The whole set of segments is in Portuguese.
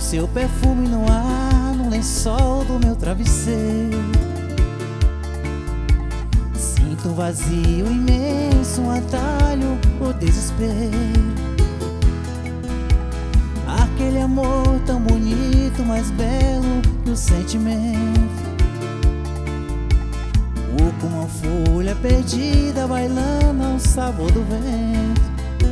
seu perfume no ar, no lençol do meu travesseiro. Sinto um vazio imenso, um atalho, o desespero. Aquele amor tão bonito, mais belo que o sentimento. Como uma folha perdida bailando ao sabor do vento.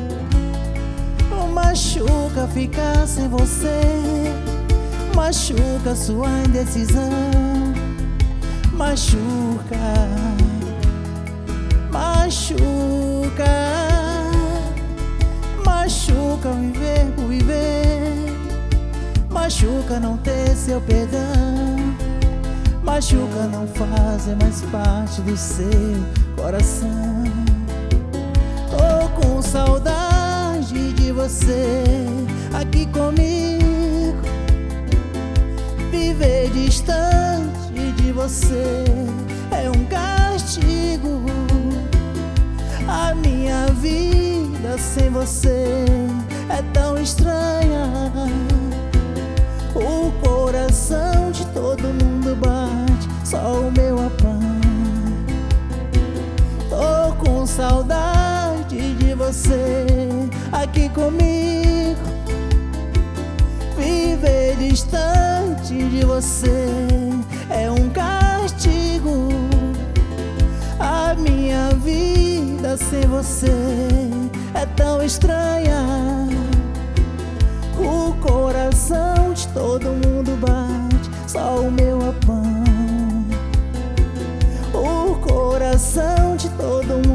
Machuca ficar sem você, machuca sua indecisão, machuca, machuca, machuca viver por viver, machuca não ter seu perdão, machuca não fazer mais parte do seu coração. Tô com saudade de você aqui comigo. Viver distante de você é um castigo. A minha vida sem você é tão estranha. O coração de todo mundo bate, só o meu apanha. Tô com saudade de você aqui comigo. Viver distante de você é um castigo. A minha vida sem você é tão estranha. O coração de todo mundo bate, só o meu apanha. O coração de todo